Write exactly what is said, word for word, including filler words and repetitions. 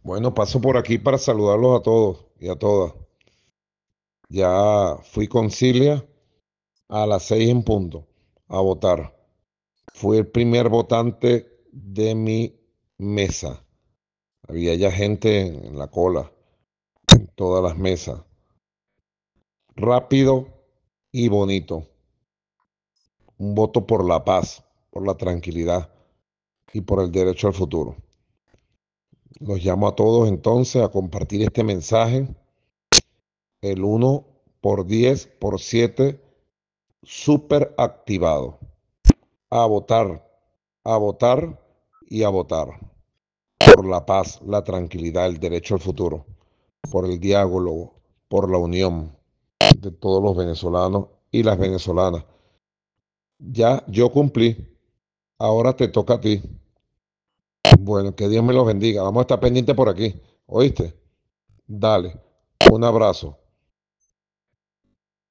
Bueno, paso por aquí para saludarlos a todos y a todas. Ya fui con Cilia a las seis en punto a votar. Fui el primer votante de mi mesa. Había ya gente en la cola, en todas las mesas. Rápido y bonito. Un voto por la paz, por la tranquilidad y por el derecho al futuro. Los llamo a todos entonces a compartir este mensaje. El uno por diez por siete súper activado. A votar, a votar y a votar. Por la paz, la tranquilidad, el derecho al futuro. Por el diálogo, por la unión de todos los venezolanos y las venezolanas. Ya yo cumplí. Ahora te toca a ti. Bueno, que Dios me los bendiga. Vamos a estar pendientes por aquí. ¿Oíste? Dale. Un abrazo.